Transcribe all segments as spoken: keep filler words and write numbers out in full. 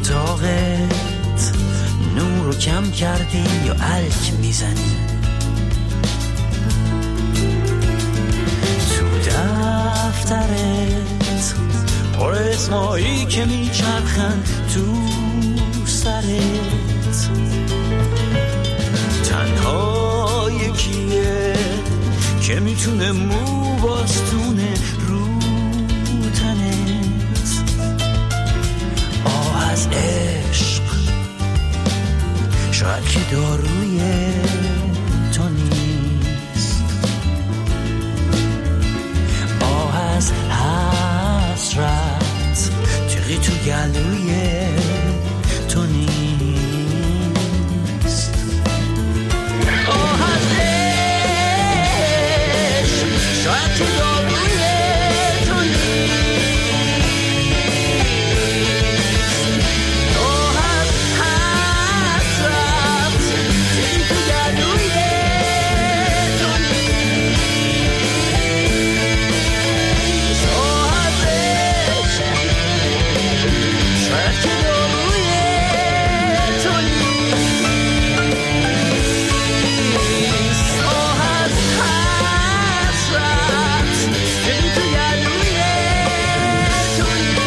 اتاقت نور رو کم کردی یا الک میزنی؟ تو دفترت پر اسمایی که میچرخن تو سرت، تنها یکیه که میتونه مو باستونه رو تنت. آه از عشق شاید که داروی تو نیست، آه از حسرت تقی تو گلوی تو نیست. آه از عشق شاید که داروی تو نیست، آه از حسرت تقی تو گلوی تو نیست، آه از عشق شاید که داروی تو نیست، آه از حسرت تقی تو گلوی تو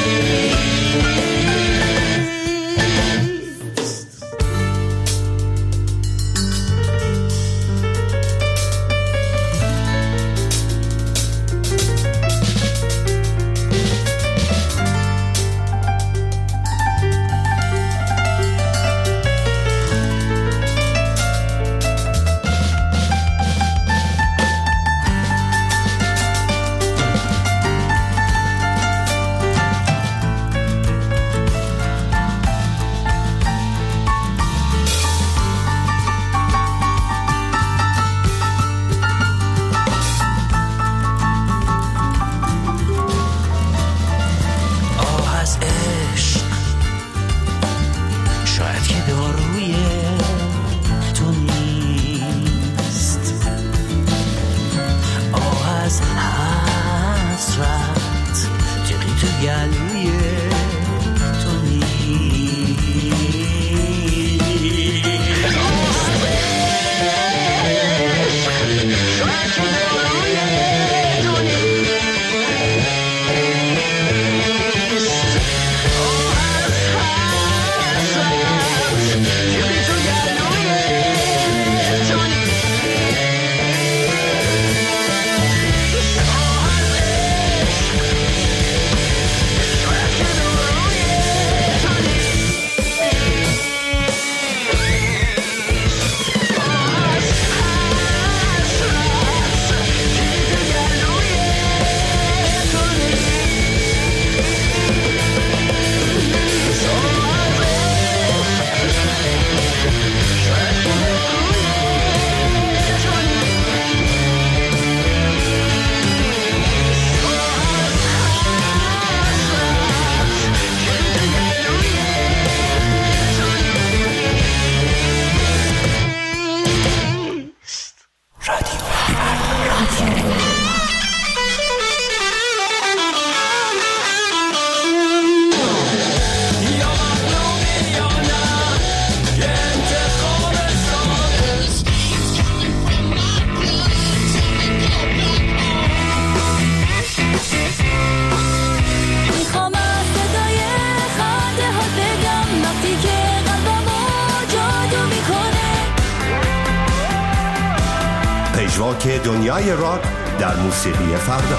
که دنیای راک در موسیقی فردا.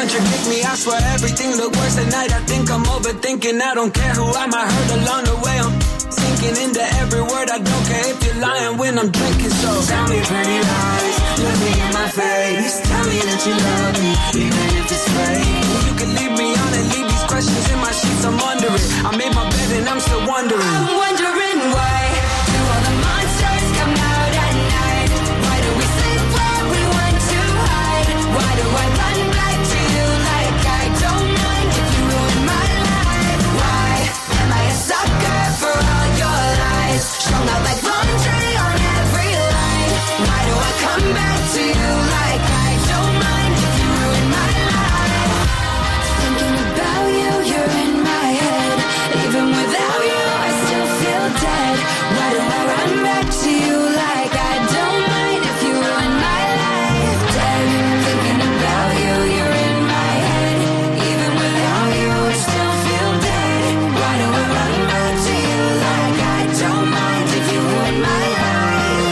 contradict me. I swear everything look worse at night. I think I'm overthinking. I don't care who I might hurt along the way. I'm sinking into every word. I don't care if you're lying when I'm drinking. So tell me pretty lies, look me in my face. Tell me that you love me, even if it's fake. You can leave me on and leave these questions in my sheets. I'm wondering. I made my bed and I'm still wondering. I'm wondering why do all the monsters come out at night? Why do we sleep where we want to hide? Why do I run back to you like I don't mind if you ruin my life? Why am I a sucker for all your lies? Strung out like laundry on every line. Why do I come back to you like I don't mind if you ruin my life? Thinking about you, you're in my head. Even without you, I still feel dead. Why do I run back to you like I don't mind if you ruin my life? Dead, thinking about you, you're in my head. Even without you, I still feel dead. Why do I run back to you like I don't mind if you ruin my life?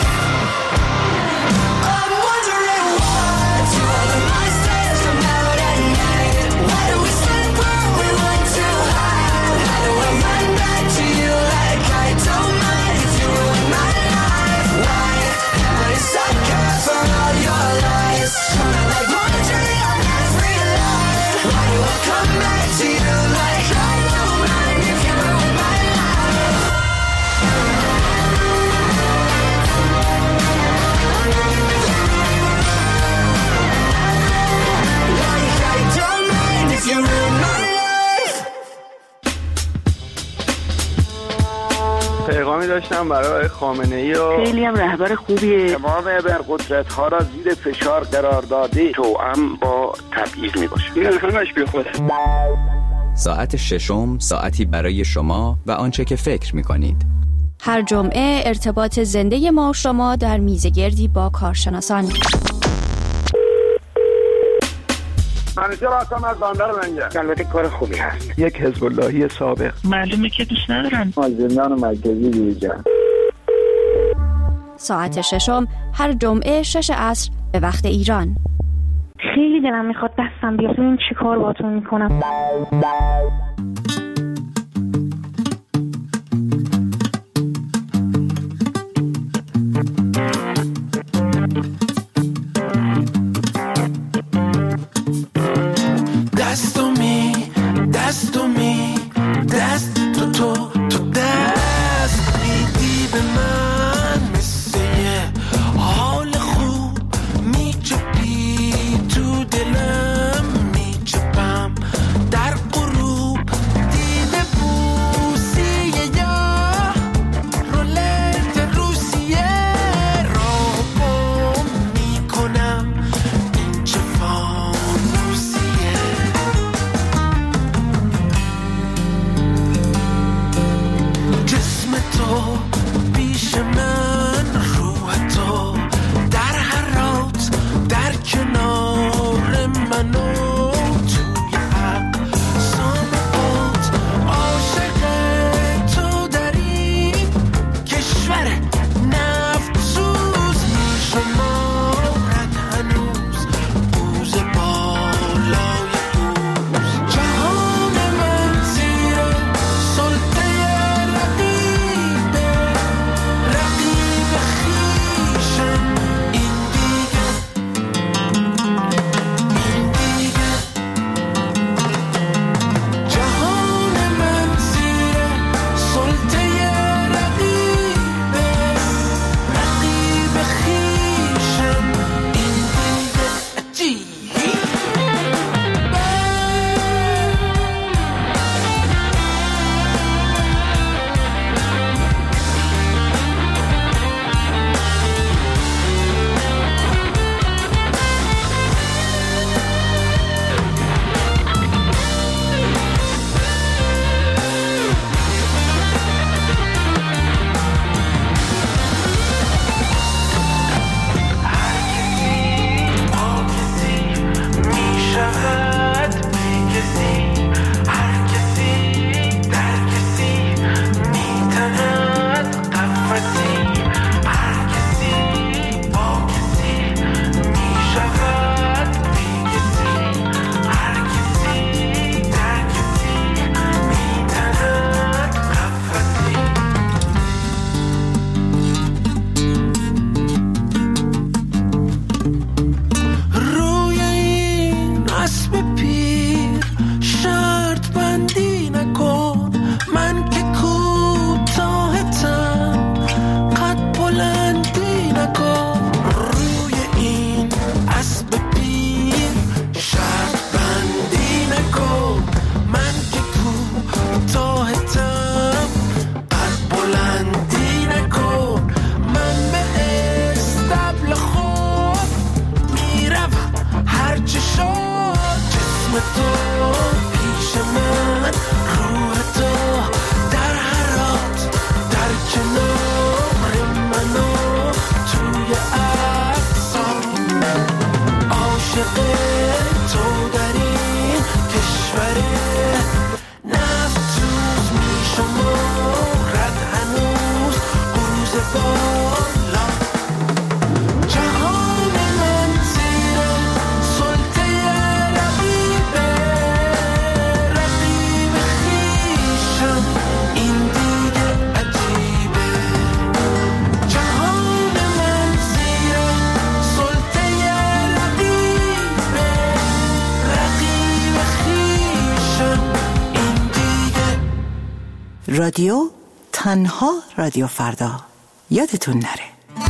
I'm wondering why do all the monsters come out at night? Why do we sleep where we want to hide? How do I run back to you like I don't mind if you ruin my life? Why am I a sucker for all your lies? Strung like laundry on every line. Why do I come back to you like I don't mind if you ruin my life? Like I don't mind if you ruin my life. پیغامی داشتم برای خامنه‌ای و خیلی هم رهبر خوبیه. تمام ابرقدرت‌ها را زیر فشار قرار داده توأم با تبعیض می‌باشه. این همش بیخوده. ساعت ششم، ساعتی برای شما و آنچه که فکر می‌کنید. هر جمعه ارتباط زنده ما و شما در میزگردی با کارشناسان. منیجر هستم از بندر منگه. البته کار خوبی هست. یک حزب اللهی سابق. معلومه که دوست ندارن. از زندان مرکزی بیرون. ساعت ششم هر جمعه شش عصر به وقت ایران. خیلی دلم میخواد دستم بیاد. این چی کار باهاتون میکنم؟ تو پیش من، روح تو در حرات، در کنار منو توی عکسام. عاشق تو در این کشور نفت توز میشمارد هنوز قوز بالا. جهان من زیر سلطه رقیبه، رقیب خویشم این دیگه عجیبه. جهان من زیر سلطه رقیبه، رقیب خویشم این دیگه. رادیو تنها رادیو فردا، یادتون نره.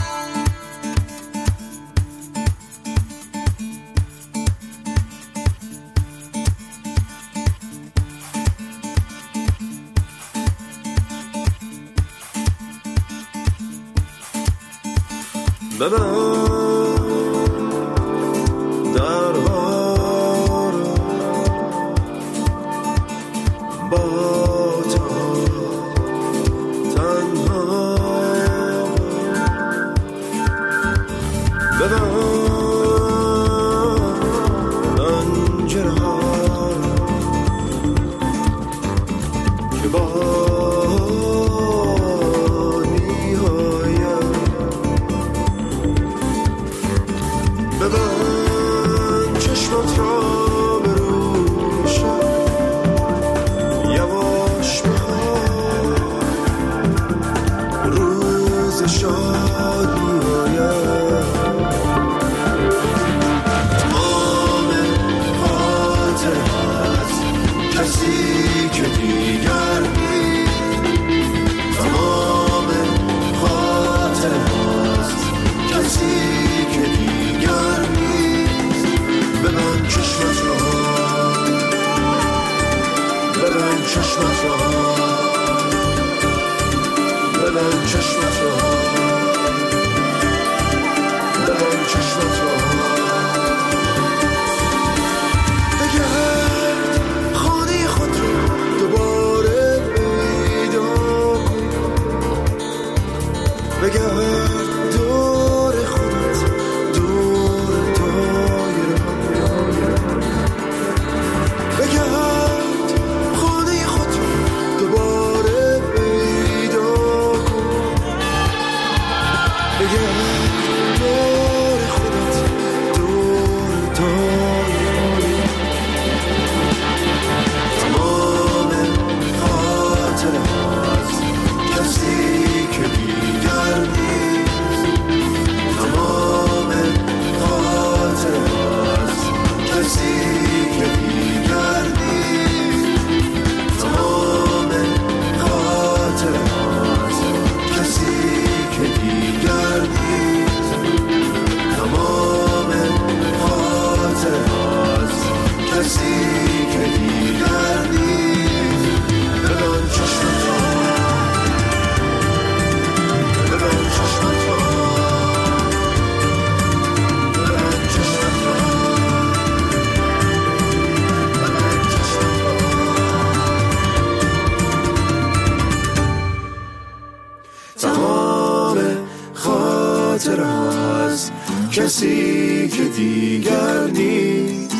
کسی که دیگر نیست،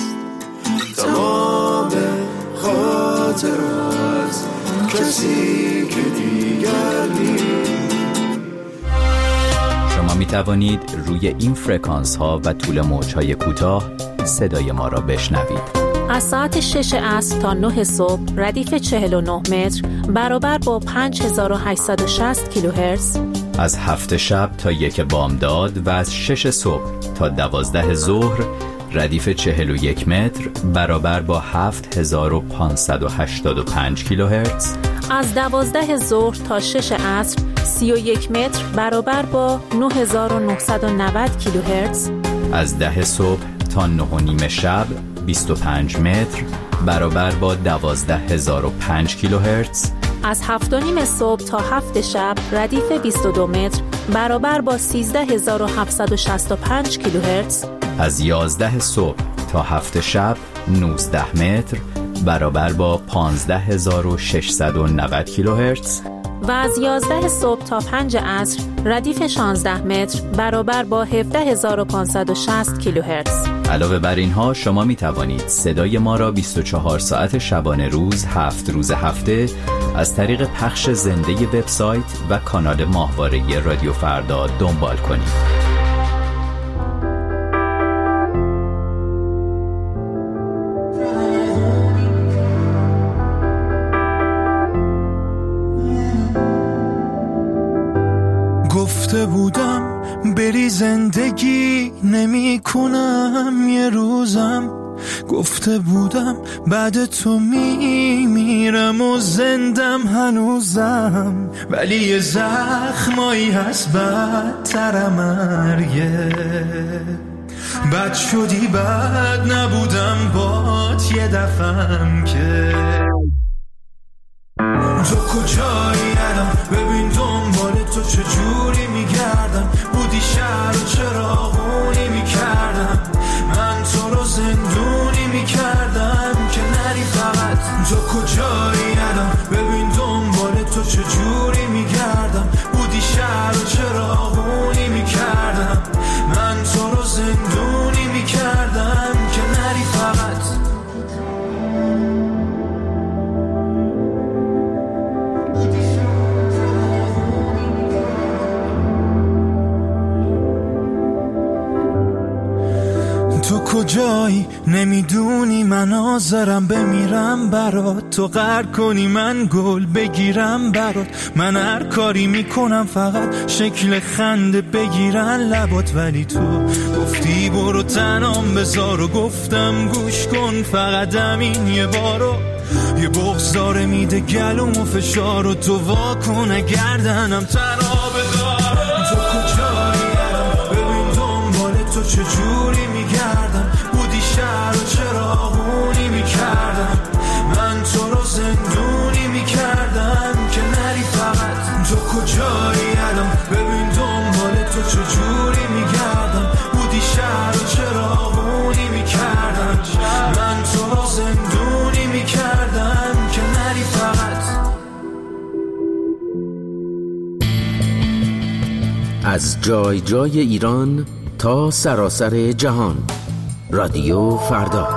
تمام خاطر از کسی که دیگر نیست. شما می توانید روی این فرکانس ها و طول موج های کوتاه صدای ما را بشنوید. از ساعت شش عصر تا نه صبح ردیف چهل و نه متر برابر با پنج هزار و هشتصد و شصت کیلوهرتز. از هفت شب تا یک بامداد و از شش صبح تا دوازده ظهر ردیف چهل و یک متر برابر با هفت هزار و پانصد و هشتاد و پنج کیلوهرتز. از دوازده ظهر تا شش عصر سی و یک متر برابر با نه هزار و نهصد و نود کیلوهرتز. از ده صبح تا نه و نیم شب بیست و پنج متر برابر با دوازده هزار و پنج کیلوهرتز. از هفت و نیم صبح تا هفت شب ردیف بیست و دو متر برابر با سیزده هزار و هفتصد و شصت و پنج کیلوهرتز. از یازده صبح تا هفت شب نوزده متر برابر با پانزده هزار و ششصد و نود کیلوهرتز و از یازده صبح تا پنج عصر ردیف شانزده متر برابر با هفده هزار و پانصد و شصت کیلوهرتز. علاوه بر اینها شما می توانید صدای ما را بیست و چهار ساعت شبانه روز هفت روز هفته از طریق پخش زنده وبسایت و کانال ماهواره رادیو فردا دنبال کنید. گفته بودم بری زندگی نمی کنم یه روزم، گفته بودم بعد تو می میرم و زندم هنوزم، ولی یه زخمایی هست بدتر مرگه. بد شدی بد نبودم بات یه دفعم که تو کجایی الان ببین دنبال تو چجوری میگردم، بودی شهر و چراغونی میکردم، من تو رو زندونی میکردم که نری فقط. تو کجایی الان ببین دنبال تو چجوری میگردم، بودی شهر و چراغونی میکردم، من تو رو زندونی میکردم که نری فقط. تو کجایی نمیدونی من حاضرم بمیرم برات، تو قهر کنی من گل بگیرم برات، من هر کاری میکنم فقط شکل خنده بگیرن لبات، ولی تو گفتی برو تنام بذار و گفتم گوش کن فقط همین یه بارو، یه بغض داره میده گلوم و فشار و تو واکن گردنم تنها بدار. تو کجایی الان ببین دنبال تو چجوری میگردم، بودی شهر و چراغونی میکردم، من تو رو زندونی میکردم که نری فقط. تو کجایی الان ببین دنبال تو چجوری میگردم، بودی شهر و چراغونی میکردم، من تو رو زندونی میکردم که نری فقط. از جای جای ایران تا سراسر جهان، رادیو فردا.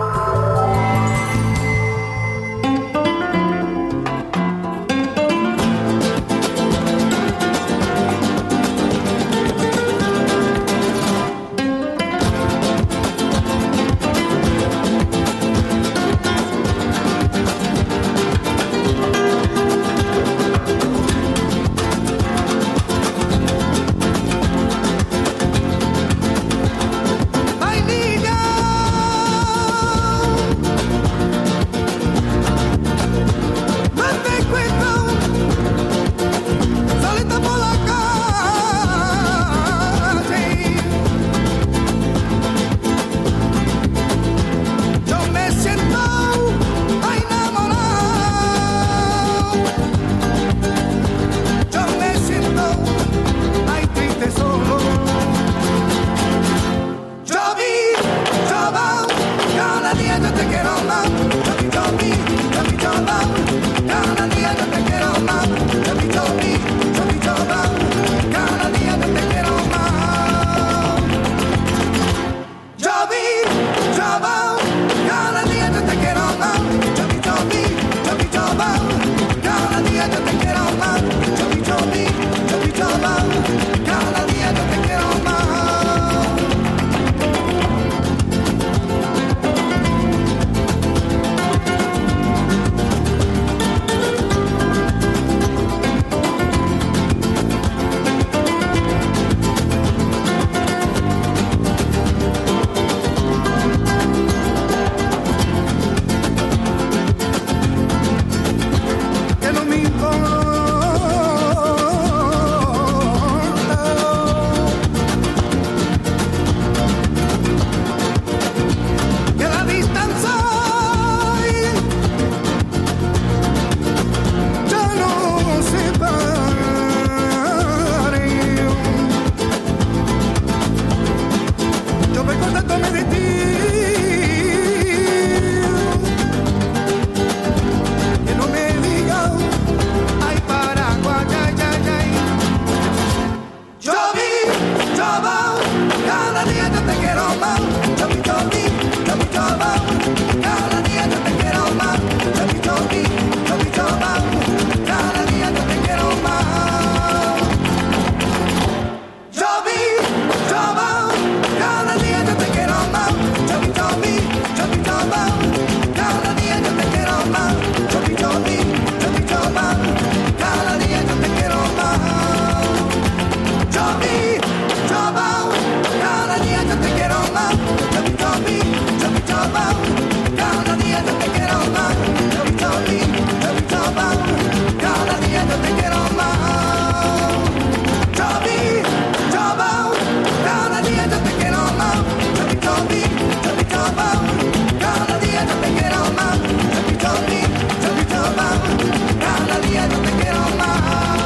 cada día yo te quiero más. Every time we, every time I, cada día yo te quiero más. Toby, Tobo, cada día yo te quiero más. Every time we, every time I, cada día yo te quiero más. Every time we, every time I, cada día yo te quiero más.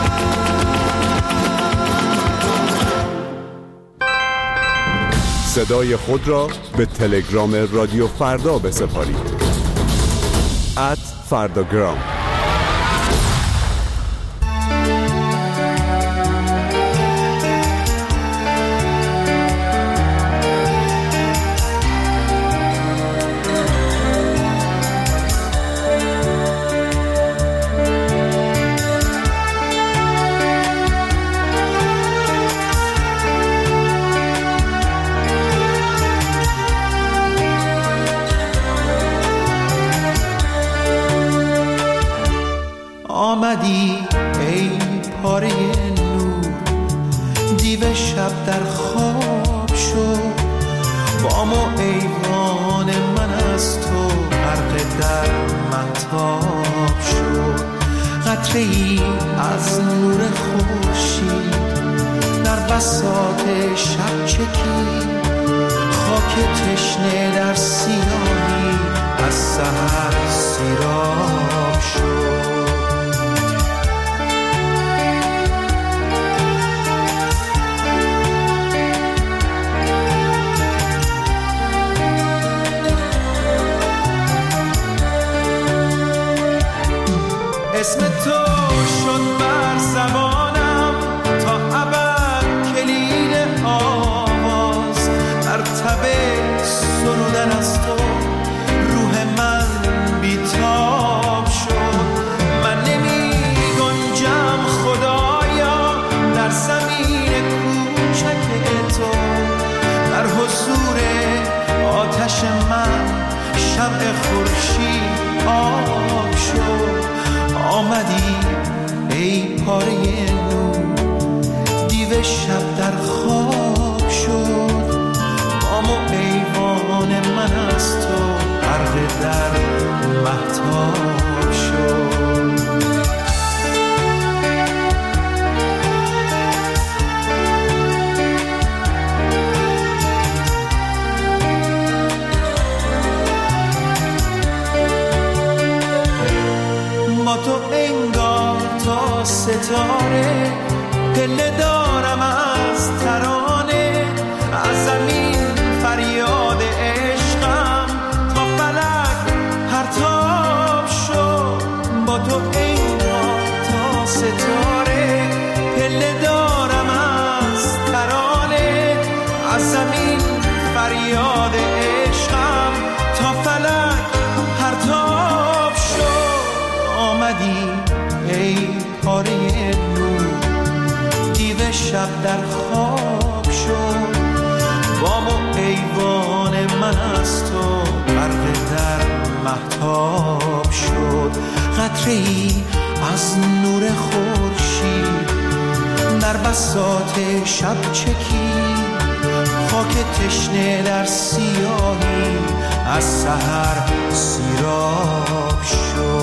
صدای خود را به تلگرام رادیو فردا بسپارید. ات فرداگرام. آمدی ای پاره نور، دیو شب در خواب شو، بام و ایوان من از تو غرق در مهتاب شو. قطره ای از نور خورشید در بساط شب چکید، خاک تشنه در سیاهی از سحر سیراب شو. اسم تو شد بر زبانم تا ابد کلید آواز، در تب سرودن از تو روح من بیتاب شد. من نمی گنجم خدایا در زمین کوچک تو، در حضور آتش من شمع خورشید آب شد. آمدی ای پاره نور، دیو شب در خواب شد، بام و ایوان من از تو غرق در مهتاب شد. با تو انگار تا ستاره پله دارم از ترانه، از زمین فریاد عشقم تا فلک پرتاب شد. با تو انگار تا ستاره پله دارم از ترانه، از زمین فریاد عشقم تا فلک پرتاب شد. آمدی ای پاره نور، دیو شب در خواب شد، بام و ایوان من از تو غرق در مهتاب شد. قطره ای از نور خورشید در بساط شب چکید، خاک تشنه در سیاهی از سحر سیراب شد.